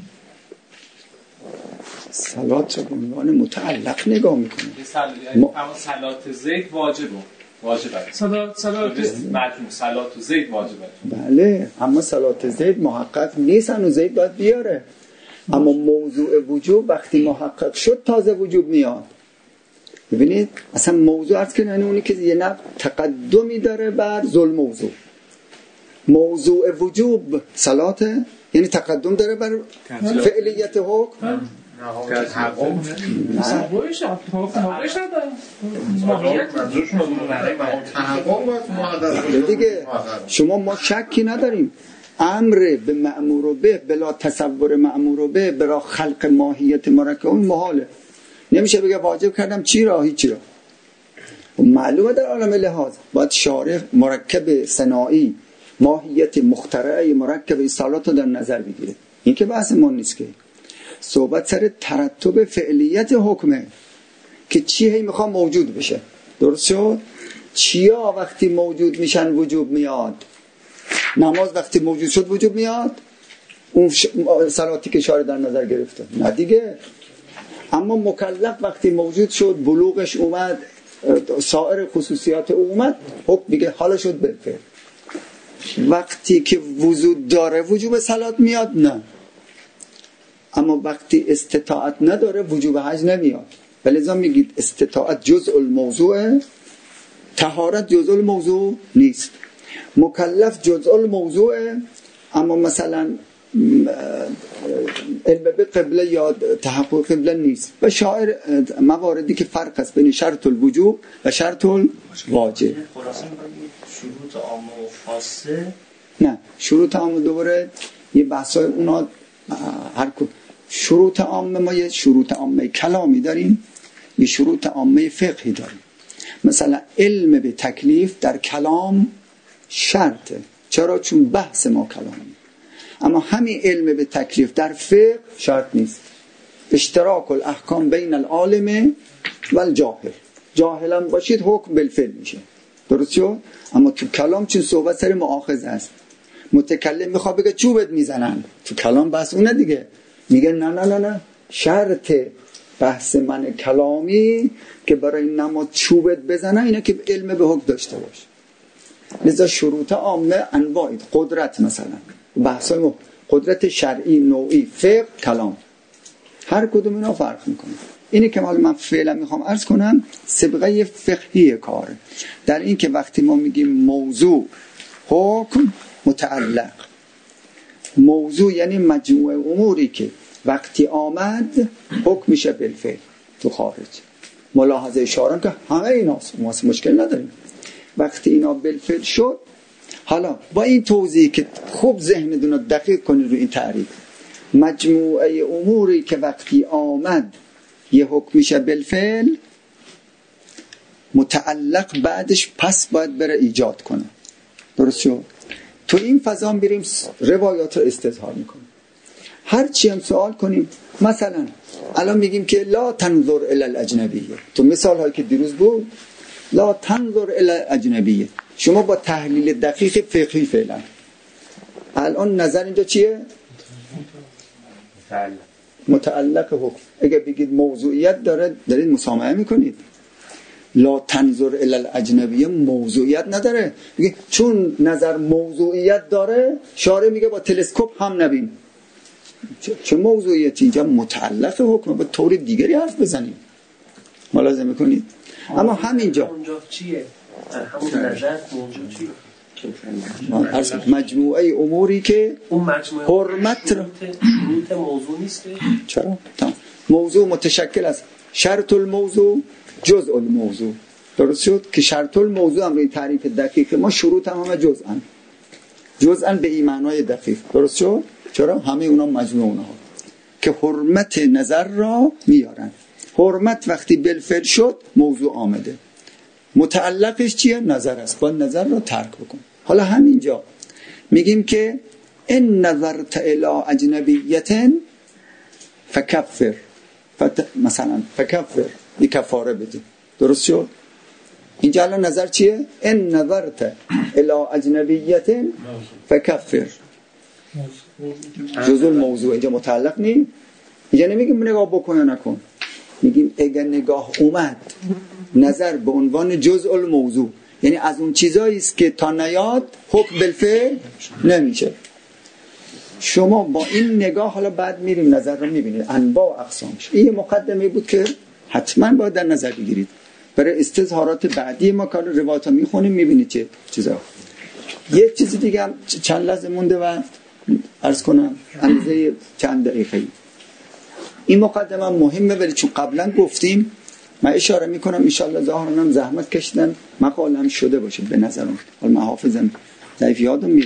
صلات رو به عنوان متعلق نگاه میکنه. اما صلات زید واجبه. صلات زید واجبه. بله، اما صلات زید محقق نیست، هنوز زید باید بیاره. اما موضوع وجوب وقتی محقق شد تازه وجوب میاد. ببینید اصلا موضوع عرض کنه، یعنی اونی که یه نوع تقدمی داره بر ذل موضوع. موضوع وجوب صلاته، یعنی تقدم داره بر فعلیت حکم. دیگه شما ما شکی نداریم امر به مأمور به بلا تصور مأمور به برای خلق ماهیت مرکب محاله. نمیشه بگه واجب کردم چی را هیچی را. معلومه در عالم لحاظ باید شارع مرکب صناعی ماهیت مخترعه مرکب اصالات رو در نظر بگیره. این که بحث ما نیست، که صحبت سر ترتب فعلیت حکمه که چی هی میخوام موجود بشه. درست شد؟ چیا وقتی موجود میشن وجوب میاد؟ نماز وقتی موجود شد وجوب میاد؟ اون صلاتی که شارع در نظر گرفته نه دیگه. اما مکلف وقتی موجود شد، بلوغش اومد، سایر خصوصیات اومد، حکم دیگه حالا شد بالفعل. وقتی که وجود داره وجوب صلات میاد؟ نه. اما وقتی استطاعت نداره وجوب حج نمیاد. ولذا میگید استطاعت جزء الموضوع، طهارت جزء الموضوع نیست. مکلف جزء الموضوع، اما مثلا علم به قبله یا تحقق قبله نیست. و شاعر مواردی که فرق است بین شرط الوجوب و شرط الواجب. خلاصه شروط عامه و خاصه، نه شروط عامه دوباره یه بحثای اونا هر کدوم. شروط عامه ما یه شروط عامه کلامی داریم، یه شروط عامه فقهی داریم. مثلا علم به تکلیف در کلام شرطه. چرا؟ چون بحث ما کلامی. اما همین علم به تکلیف در فقه شرط نیست. اشتراک الاحکام بین العالم و الجاهل. جاهلم باشید حکم بالفعل میشه. درست شد؟ اما تو کلام چون صحبت سر مؤاخذه است، متکلم میخواد بگه چوبت میزنن، تو کلام بحث اونه دیگه. میگه نه نه نه نه، شرط بحث من کلامی که برای نماز چوبت بزنن اینه که علم به حکم داشته باش. لذا شروط عامه انواعی، قدرت مثلا، بحثای قدرت شرعی، نوعی، فقه، کلام، هر کدوم اینا فرق میکنه. اینی که من فعلا میخوام عرض کنم سابقه فقهی کاره، در این که وقتی ما میگیم موضوع، حکم، متعلق. موضوع یعنی مجموعه اموری که وقتی آمد حکم میشه بالفعل تو خارج. ملاحظه اشاره که همه ایناست، ما مشکل نداریم. وقتی اینا بالفعل شد، حالا با این توضیح که خوب ذهنتون رو دقیق کنید رو این تعریف، مجموعه اموری که وقتی آمد یه حکم میشه بالفعل، متعلق بعدش پس باید بره ایجاد کنه. درست شد؟ تو این فضا بریم روایات رو استظهار میکنیم. هر چی هم سوال کنیم، مثلا الان میگیم که لا تنظر الی الاجنبیه، تو مثال هایی که دیروز بود، لا تنظر الی الاجنبیه، شما با تحلیل دقیق فقهی فعلا الان نظر اینجا چیه؟ متعلق حکم. اگر بگید موضوعیت داره، دارید مسامحه میکنید. لا تنظر الی الاجنبیه موضوعیت نداره، میگه چون نظر موضوعیت داره شارع میگه با تلسکوپ هم نبین. چه موضوعیتی؟ اینجا متعلق حکم، با طور دیگری حرف بزنیم. ملاحظه میکنید؟ اما همینجا اونجا چیه؟ همون نظر موضوع چیه؟ مجموعه اموری که اون مجموعه حرمت شروط موضوع نیست. چرا؟ موضوع متشکل از شرط الموضوع، جزء الموضوع. درست شد؟ که شرط الموضوع هم روی تعریف دقیق ما، شروط هم همه جزءاً به این معنای دقیق. درست شد؟ چرا؟ همه اونا مجموعه اونها که حرمت نظر را میارن. حرمت وقتی بالفعل شد موضوع آمده، متعلقش چیه؟ نظر است، باید نظر را ترک بکن. حالا همینجا میگیم که ان نظرت الی اجنبیه فکفر، مثلا فکفر، یک کفاره بده. درست شد؟ اینجا الان نظر چیه؟ ان نظرت الی اجنبیه فکفر، جزء الموضوع. اینجا متعلق نیست. اینجا نمیگیم نگاه بکن یا نکن، میگیم اگر نگاه اومد نظر به عنوان جزء الموضوع، یعنی از اون چیزایی است که تا نیاد حکم بالفعل نمیشه. شما با این نگاه حالا بعد میریم نظر رو میبینید انواع و اقسامش. این مقدمه بود که حتما باید در نظر بگیرید برای استظهارات بعدی ما. که روایات میخونیم میبینید چه چیزا. یک چیز دیگه هم چند لحظه مونده و عرض کنم اندازه چند دقیقه. این مقدمه مهمه، ولی چون قبلا گفتیم من اشاره میکنم ان شاء الله ظاهرا زحمت کشیدن مقالم شده باشه به نظرم، حالا من حافظم ضعیف یادم میره.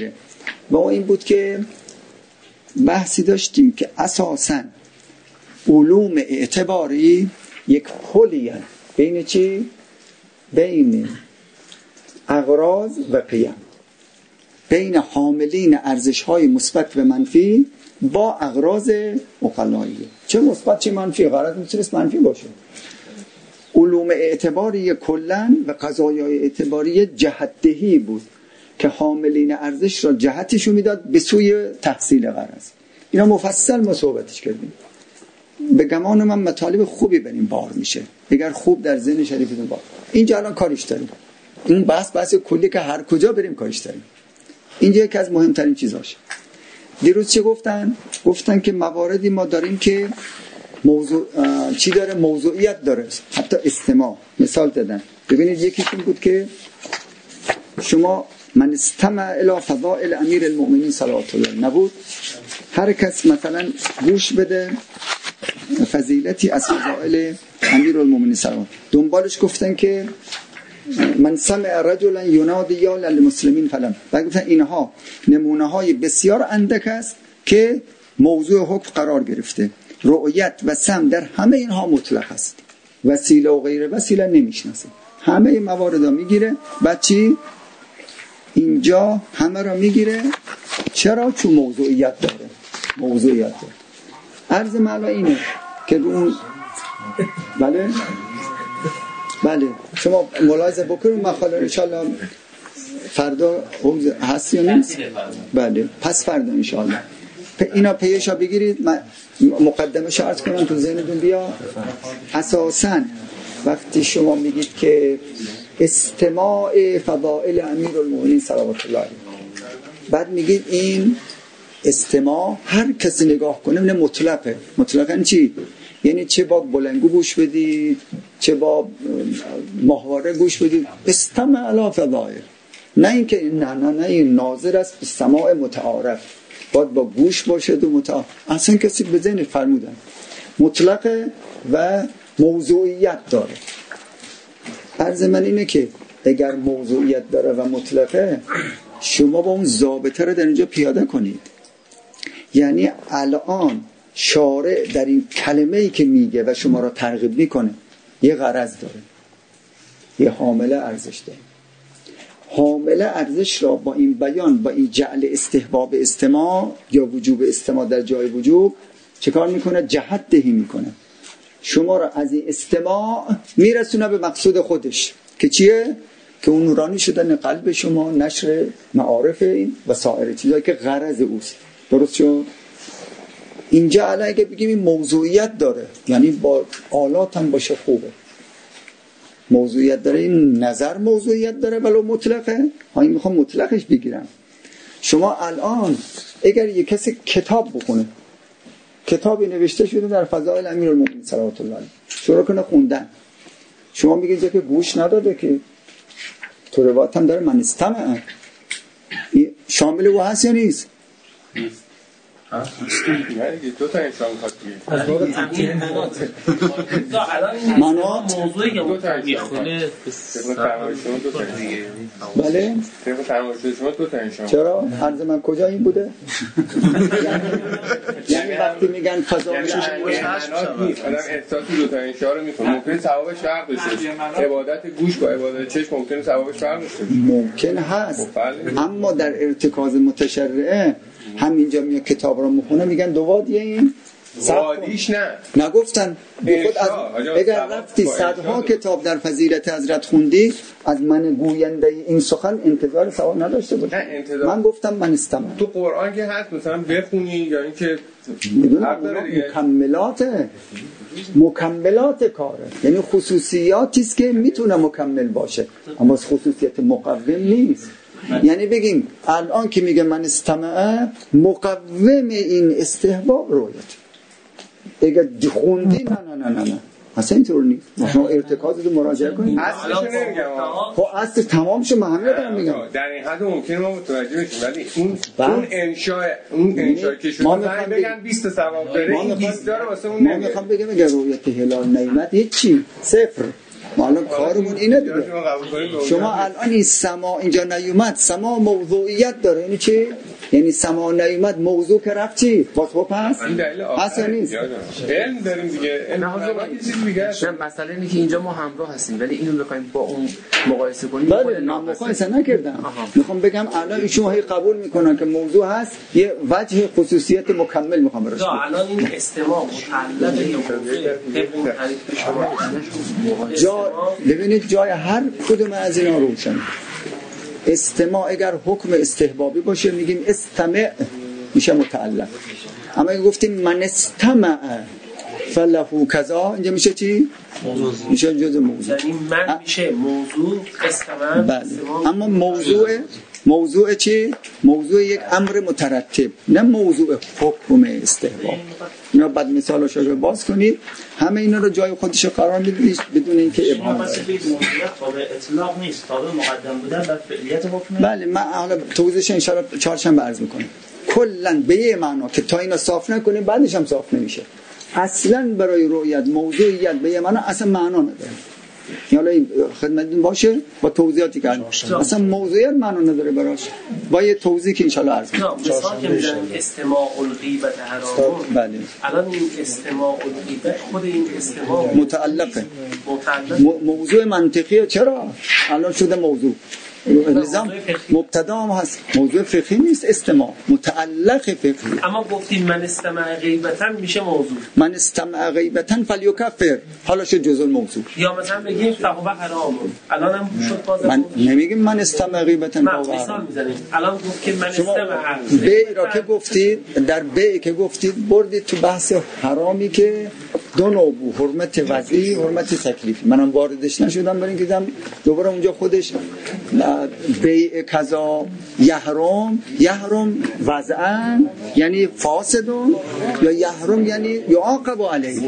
و این بود که بحثی داشتیم که اساساً علوم اعتباری یک پلی هست بین چی؟ بین اغراض و قیم، بین حاملین ارزش‌های مثبت و منفی با اغراض عقلاییه، چه مثبت چه منفی. غرض میتونست منفی باشه. علوم اعتباری کلن و قضایای اعتباری جهت‌دهی بود که حاملین ارزش را جهتشو میداد به سوی تحصیل غرض. اینا مفصل ما صحبتش کردیم. به گمان من مطالب خوبی بریم بار میشه اگر خوب در ذهن شریفتون بار. اینجا الان کارش داریم، این بحث کلی که هر کجا بریم کارش داریم. اینجا یکی از مهمترین چیزاشه. دیروز چه گفتن که مواردی ما داریم که موضوع چی داره؟ موضوعیت داره، حتی استماع. مثال دادن، ببینید یکیشون بود که شما من استمع الی فضائل امیر المؤمنین صلوات الله نبود، هر کس مثلا گوش بده فضیلتی از فضائل امیر المؤمنین صلوات، دنبالش گفتن که من سمع رجلا ینادی یا للمسلمین فلم، و گفتن اینها نمونه های بسیار اندک است که موضوع حکم قرار گرفته. رؤیت و سمع در همه اینها مطلق است، وسیله و غیر وسیله نمیشناسه. همه موارد را میگیره. بعد چی؟ اینجا همه را میگیره. چرا؟ چون موضوعیت داره. موضوعیت داره. عرض معلا اینه که اون بله شما ملاحظه بکنید مقاله انشالله فردا هست یا نیست؟ بله پس فردا انشالله اینا پیشا بگیرید. مقدمه عرض کنم تو ذهنتون بیا. اساساً وقتی شما میگید که استماع فضائل امیر المؤمنین صلوات الله علیه، بعد میگید این استماع هر کسی نگاه کنه نه مطلقه. مطلقاً چی؟ یعنی چه با بلنگو گوش بدید، چه با ماهواره گوش بدید. استماع علی فضائل، نه اینکه نه این ناظر است به سماع متعارف، باید با گوش باشد و متعارف. اصلا کسی به ذهن فرمودن مطلقه و موضوعیت داره. عرض من اینه که اگر موضوعیت داره و مطلقه، شما با اون ضابطه رو در اینجا پیاده کنید. یعنی الان شارع در این کلمه‌ای که میگه و شما را ترغیب میکنه یه غرض داره، یه حامل ارزش داره. حامل ارزش را با این بیان، با این جعل استحباب استماع یا وجوب استماع در جای وجوب چه کار میکنه؟ جهت دهی میکنه. شما را از این استماع میرسونه به مقصود خودش که چیه؟ که اون نورانی شدن قلب شما، نشر معارف این و سایر چیزایی که غرض اوست. درست شد؟ اینجا الان اگه بگیم این موضوعیت داره، یعنی با آلات هم باشه خوبه. موضوعیت داره، این نظر موضوعیت داره ولو مطلقه. هایی میخوام مطلقش بگیرم. شما الان اگر یک کسی کتاب بخونه، کتابی نوشته شده در فضائل امیر المؤمنین صلوات الله علیه، شروع کنه خوندن، شما میگید که گوش نداده که تو روایت هم داره من استمع، شامل او هست یا نیست؟ دو تا انسان خواهد از واقع تقییم منات موضوعی که میخونه بله؟ چرا؟ عرض من کجا این بوده؟ یعنی وقتی میگن فضائل منات نیست، آدم احساس دو تا انشاء رو میکنه. ممکنه ثوابش فرق داشته، عبادت گوش با عبادت چشم ممکنه ثوابش فرق داشته، ممکن هست. اما در ارتکاز متشرعه همینجا میاد کتاب رو میخونه، میگن دو وادیه این وادیش نه نگفتن به خود. از اگر رفتی صدها کتاب در فضیلت حضرت خوندی، از من گوینده این سخن انتظار ثواب نداشته بود. من گفتم من استمع. تو قرآن که هست مثلا بخونی یا اینکه مکملات کاره، یعنی خصوصیاتی است که میتونه مکمل باشه اما خصوصیت مقوم نیست. یعنی بگیم الان که میگه من استمع، مقوم این استحباب رویت. اگر خوندی نه اصلا اینطور نیست. شما ارتکاز رو مراجعه کنید. اصلش نمیگم. خب اصل تمام شو من همین دارم میگم. در این حد ممکنه ما متوجه بشیم، ولی اون انشاء که شما بگن 20 ثواب داره، این 20 داره واسه اون نمیگه. من میخوام بگم اگر رویت هلال نیامد هیچی، صفر. ما الان کارمون اینه دیگه. شما الان این سما اینجا نیومد، سما موضوعیت داره. یعنی چی؟ یعنی سما نیومد موضوع که رفت چی باز خوب هست اصلا نیست. علم داریم دیگه، مسئله اینه که اینجا ما همراه هستیم ولی اینو بخوایم با اون مقایسه کنیم. بله من مقایسه نکردم، میخوام بگم الان ایشون هی قبول میکنن که موضوع هست، یه وجه خصوصیت مکمل میخوام براش بگم. الان این استماع متعلق یا موضوع جا ببینید جای هر کدوم از اینا روشن. استماع اگر حکم استحبابی باشه میگیم استمع میشه متعلق، اما اگه گفتیم من استمع فلهو کذا اینجا میشه چی؟ میشه جزء موضوع. یعنی من میشه موضوع استماع. بله. اما موضوع چی؟ موضوع یک امر مترتب، نه موضوع حکم استحباب. اینا بعد مثالش رو باز کنید، همه اینا رو جای خودش قرار میدید بدون اینکه ابهام بشه. اطلاق نیست، تابع مقدم بودن بر فعلیت حکم. بله من حالا توضیحش ان شاء الله چهارشنبه عرض میکنم. کلا به یه معنا که تا اینا صاف نکنیم بعدش هم صاف نمیشه. اصلا برای رؤیت موضوعیت به یه معنا اصلا معنا نداره. حالا خدمتتون باشه با توضیحاتی که اصلا موضوعیت معنا نداره براش، با یه توضیحی که ان شاء الله عرض می‌کنم. مثال که میزنن استماع الغیبت حرام. بله. الان این استماع الغیبت خود این استماع متعلقه. موضوع منطقیه. چرا؟ الان شده موضوع. نظام مبتدا هم هست، موضوع فقهی نیست، استماع متعلق فقهی. اما گفتیم من استماع غیبتاً میشه موضوع. من استماع غیبتاً فلیکفر، حالا شد جزء الموضوع. یا مثلا بگیم فهو حرام، الان هم شد باز. من نمیگیم من استماع غیبتاً فهو مثال میزنیم. الان گفت که من استماع بیع را که گفتید، در بیع که گفتید بردید تو بحث حرامی که دو نوع بود، حرمت وضعی، حرمت تکلیفی. منم واردش نشدم برای اینکه دوباره اونجا خودش بیع کذا یحرم وضعا یعنی فاسدون، یا یحرم یعنی یعاقب علیه.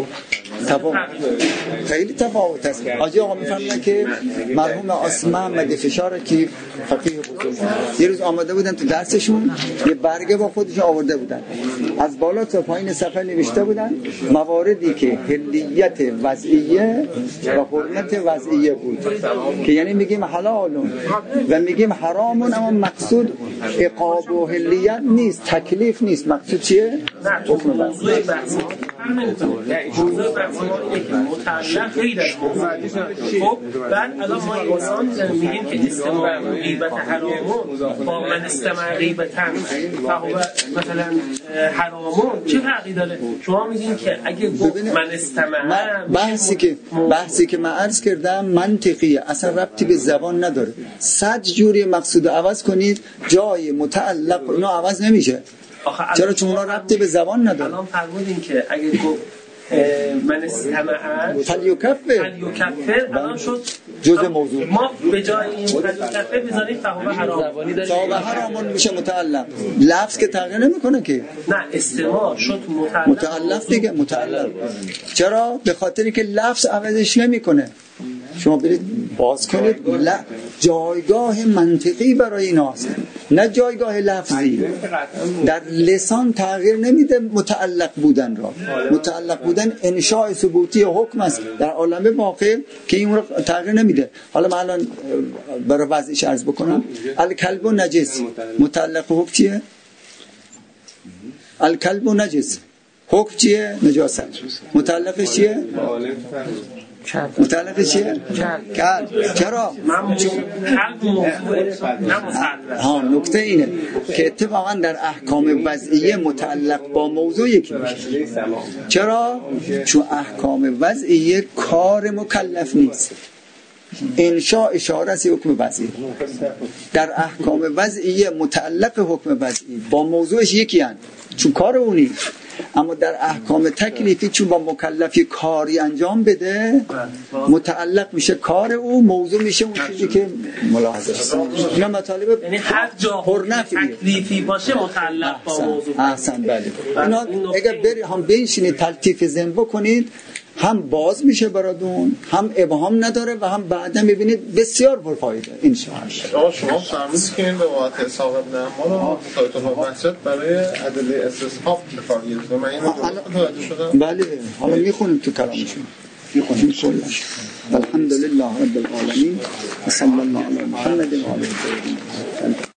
خیلی تفاوت است. حاجی آقا میفهمن که مرحوم عاصم محمد فشار که فقیه بزرگ یه روز آمده بودن تو درسشون، یه برگه با خودشون آورده بودن، از بالا تا پایین صفحه نوشته بودن مواردی که حلیت وضعیه و حرمت وضعیه بود، که یعنی میگیم حلالون و میگیم حرامون، اما مقصود عقاب و حلیت نیست، تکلیف نیست. مقصود چیه؟ حکم موضوع بحث موضوع بحث متعلق غیر از موضوع. خب بعد الان ما انسان میگیم که استماع غیبت حرامون با من استماع غیبتاً فهو مثلا حرامون چه فرقی داره؟ شما میگین که اگه من استماع بحثی که من عرض کردم منطقیه، اصلا ربطی به زبان نداره. 100 جوری مقصود عوض کنید جای متعلق اونا عوض نمیشه. چرا؟ چون اونا ربطی به زبان نداره. الان فرمودین که اگه گفت من استماع فلیکفر الان شد جزء موضوع. ما به جای این فلیکفر بذاریم فهو حرام. فهو حرامون میشه متعلق. لفظ که تغییر نمیکنه که. نه استماع شد متعلق دیگه. متعلق چرا؟ به خاطری که لفظ عوضش نمیکنه. شما برید باز کنید، جایگاه منطقی برای ایناست، نه جایگاه لفظی. در لسان تغییر نمیده متعلق بودن را. متعلق بودن انشاء ثبوتی حکم است در عالم واقع که این را تغییر نمیده. حالا من الان برای وضعش عرض بکنم. الکلب و نجس متعلق حکم چیه؟ الکلب و نجس حکم چیه؟ نجاست. متعلقش چیه؟ متعلق چیه؟ کلب. چرا؟ نکته اینه که اتفاقا در احکام وضعیه متعلق با موضوع یکی میشه. چرا؟ چون احکام وضعیه کار مکلف نیست، انشاء اشاره است حکم وضعی. در احکام وضعیه متعلق حکم وضعی با موضوعش یکی هست چون کار اونی، اما در احکام تکلیفی چون با مکلفی کاری انجام بده متعلق میشه کار او، موضوع میشه اون چیزی که ملاحظه است. اینا مطالب یعنی هر جا تکلیفی باشه متعلق با موضوع. احسن بله. اینا اگر بری هم بنشینید تلطیف ذهن بکنید هم باز میشه براتون، هم ابهام نداره و هم بعدا میبینید بسیار پرفایده ان شاء الله. شما فرمودید که این روایت اسحاق بن عمار رو مطالعه مسجد برای ادله استصحاب به کار گرفته. من اینو متوجه شدم. بله حالا میخونیم تو کلامشون، میخونیم کلش. الحمدلله رب العالمین، صلی الله علی محمد و آله.